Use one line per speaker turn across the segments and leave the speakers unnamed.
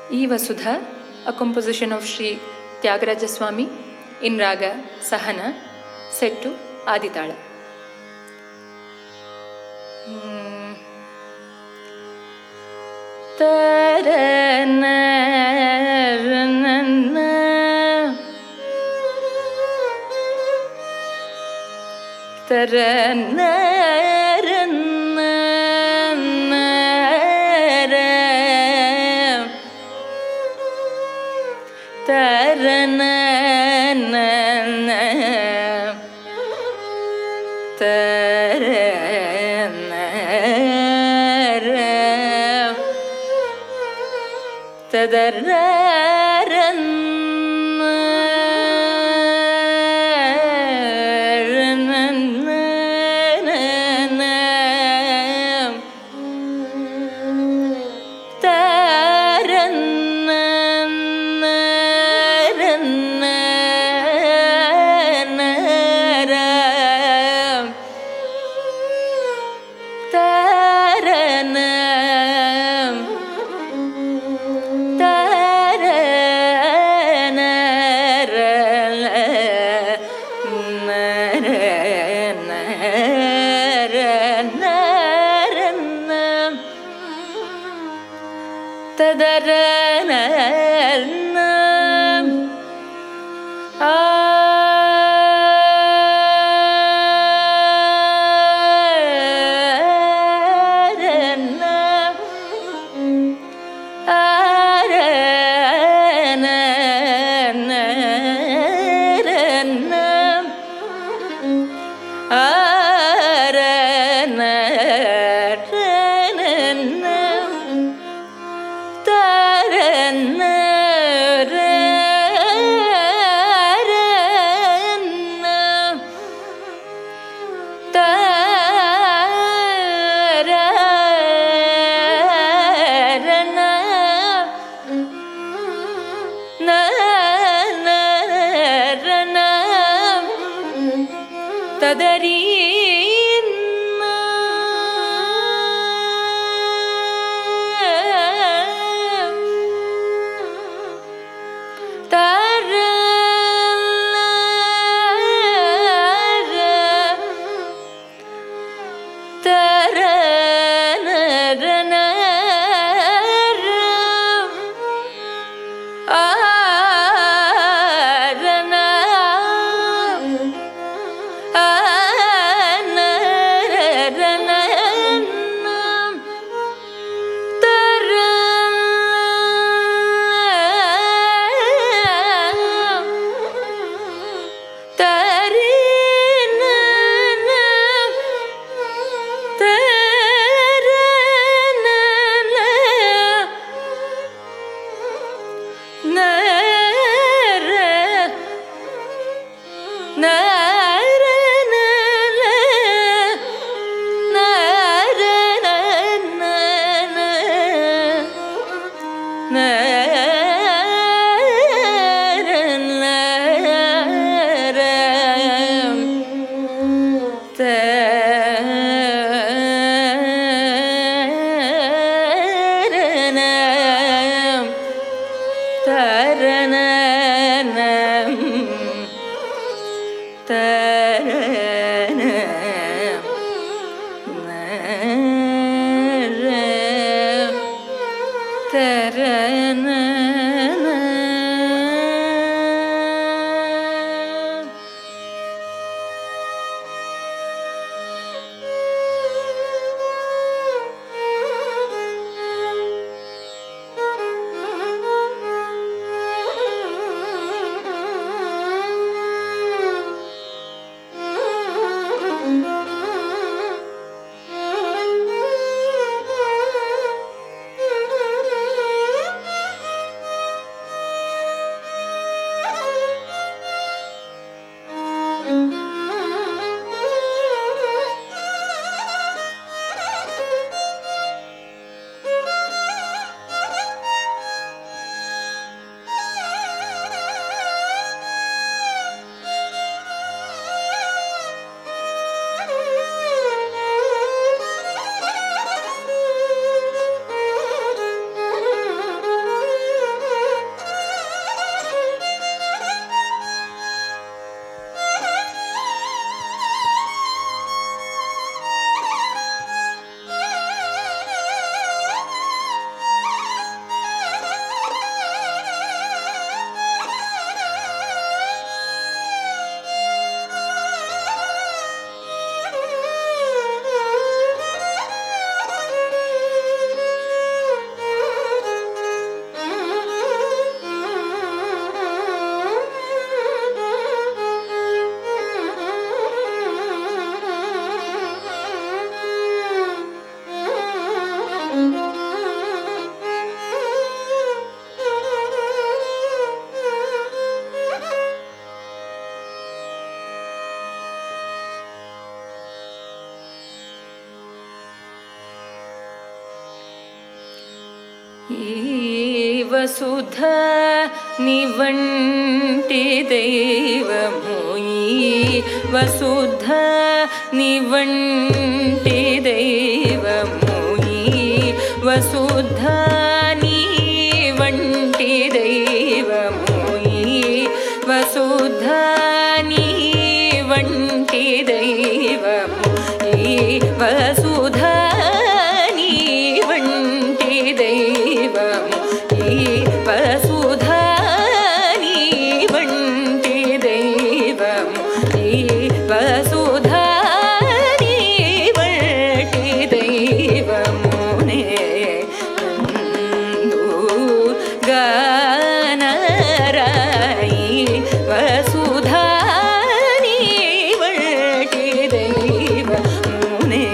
E. Vasudha, a composition of Sri Tyagaraja Swami in Raga Sahana, set to Aditala. Vasudha నివంటి దైవము వసుధా నివంటి దైవము వసుధా నివంటి దైవము వసుధా నివంటి దైవము వసుధా నివంటి దైవము వసుధా నివంటి దైవము Vasudha నివంటి దైవమునే గానరాయి Vasudha నివంటి దైవమునే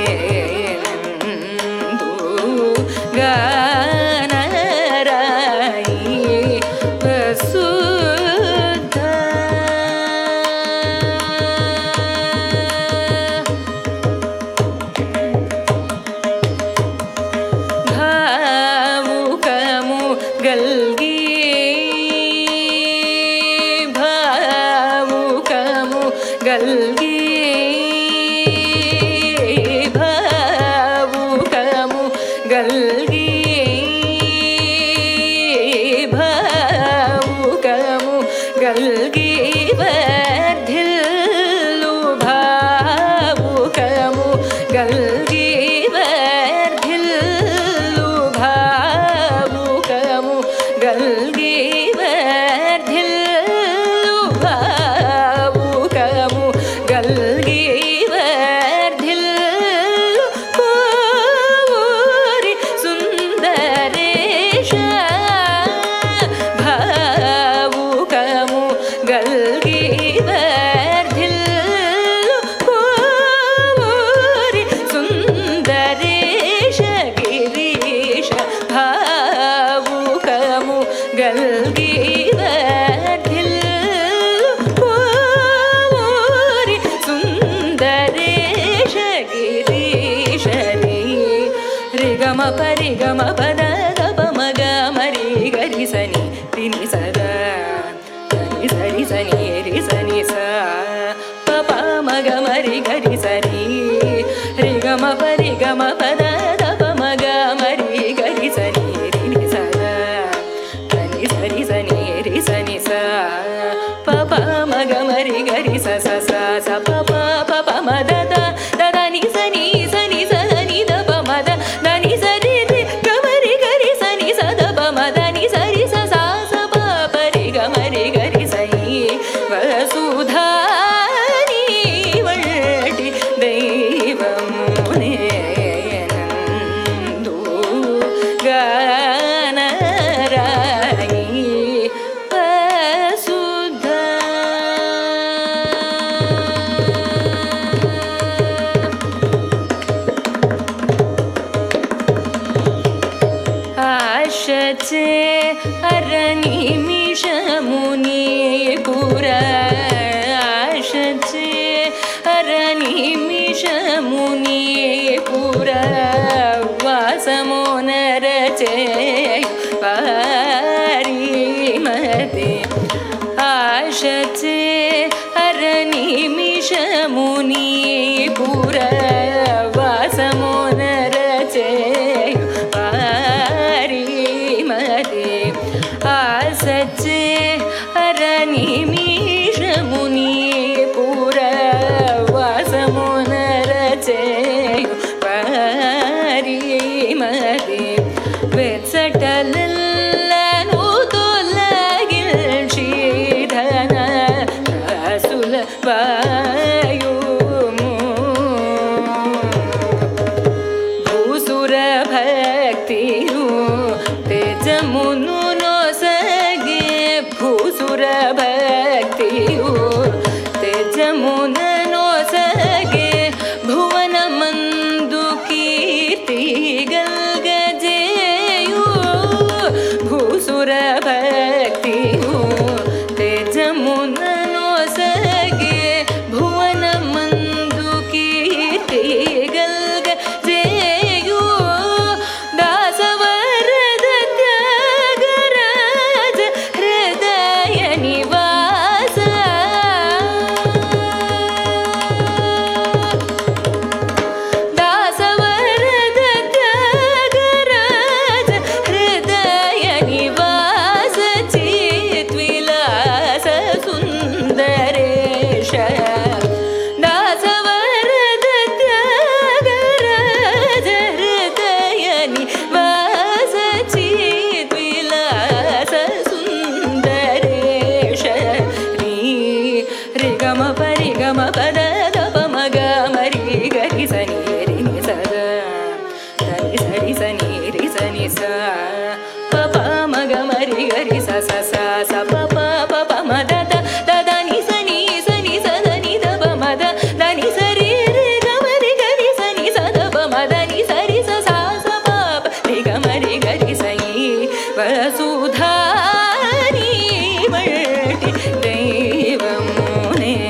sa pa pa ma ga ma ri ga ri sa sa sa sa pa pa pa pa ma da da da da ni sa da ni da ba ma da da ni sa ri ri ga ma ri ga ri sa ni sa da ba ma da ni sa ri sa sa sa pa pa ri ga ma ri ga ri sa ni vasudha ni varti deivamune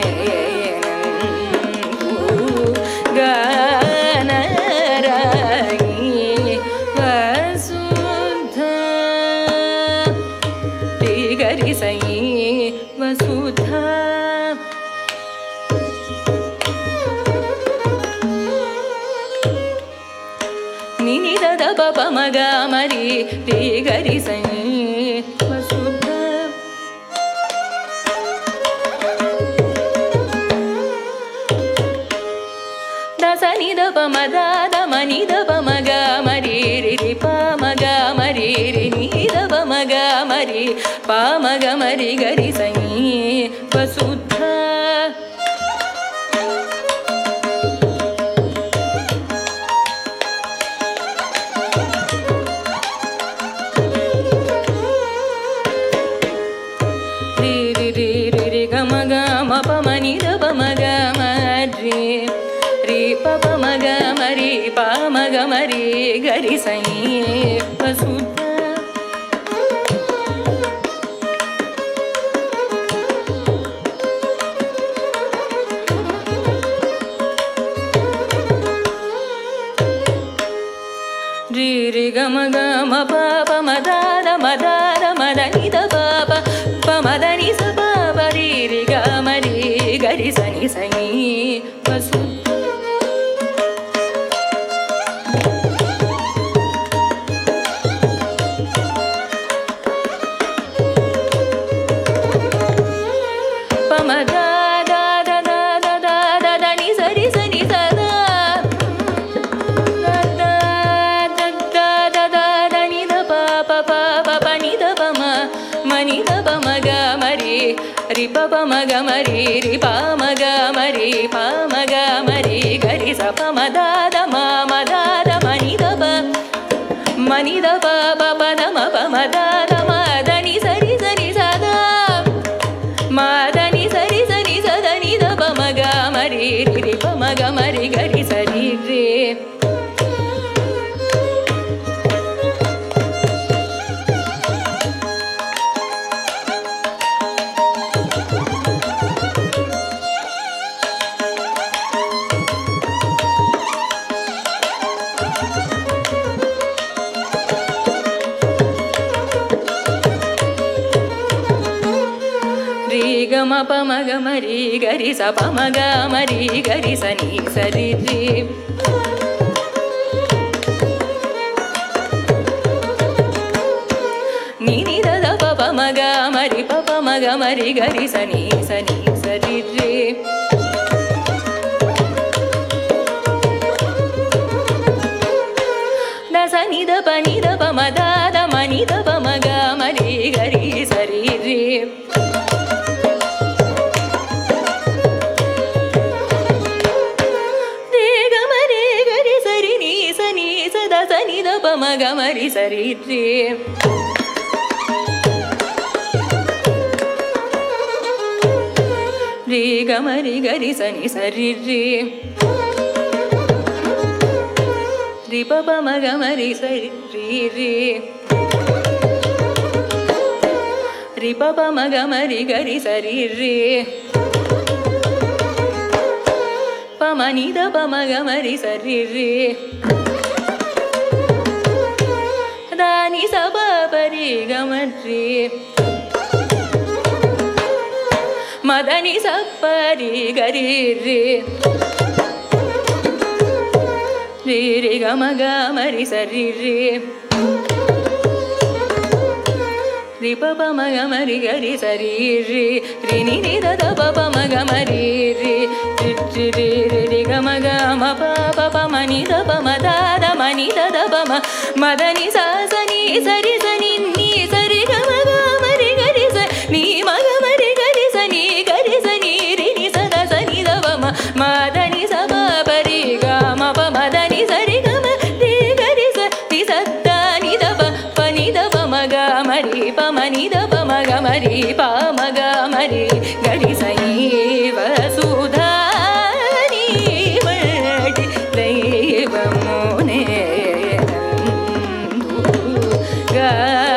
ganarayi vasudha ri ga ri sa ni vasudha ni ni da da pa pa ma ga ma ri ri ga ri sa ni vasudha da sa ni da pa ma da da ma ni da pa ma ga ma ri ri ri pa ma ga ma ri ri ni da pa ma ga ma ri pa ma ga ma ri ga ri sa ni vasudha pa ma ga ma ri ga ri sa ni vasudha ri ri ga ma pa pa ma da da ma da ni da pa pa ma da ni sa pa pa ri ri ga ma ri ga ri sa ni vasudha ri pa pa ma ga ma ri ri pa ma ga ma ri pa ma ga ma ri ga ri sa pa ma da da ma ma ni da pa ma ni da pa pa pa da ma da ni sa da ma da ni sa da ni da pa ma ga ma ri ri pa ma ga ma ri ga ri sa ri re ga ma pa ma ga ma ri ga ri sa pa ma ga ma ri ga ri sa ni sa ri ri ni ni da da pa pa ma ga ma ri pa pa ma ga ma ri ga ri sa ni sa ri ri da sa ni da pa ma da ma ni da pa ma ga ma ri ga ri sa ri ri pa ma ga ma ri sa ri ri ri ga ma ri ga ri sa ni sa ri ri ri pa pa ma ga ma ri sa ri ri ri pa pa ma ga ma ri ga ri sa ri ri pa ma ni da pa ma ga ma ri sa ri ri da ni sa pa pa ri ga ma ri ma da ni sa pa ri ga ri ri ri ri ga ma ri sa ri ri ri pa pa ma ga ma ri ga ri sa ri ri ri ni ni da da pa pa ma ga ma ri ri ri ri ri ga ma pa pa ma ni da pa ma da ma ni da pa ma da ni sa ni sa ri ni sa ri ga ma ri ga ri sa ni ma ga ma ri ga ri sa ni ri ni sa ni da pa ma da ni sa pa pa ri ga ma pa ma da ni sa ri ga ma ri ga ri sa ni sa da ni da నిద పమ గమరి పమ గమరి గరి సైవ సుధాని వటి దైవమునే గా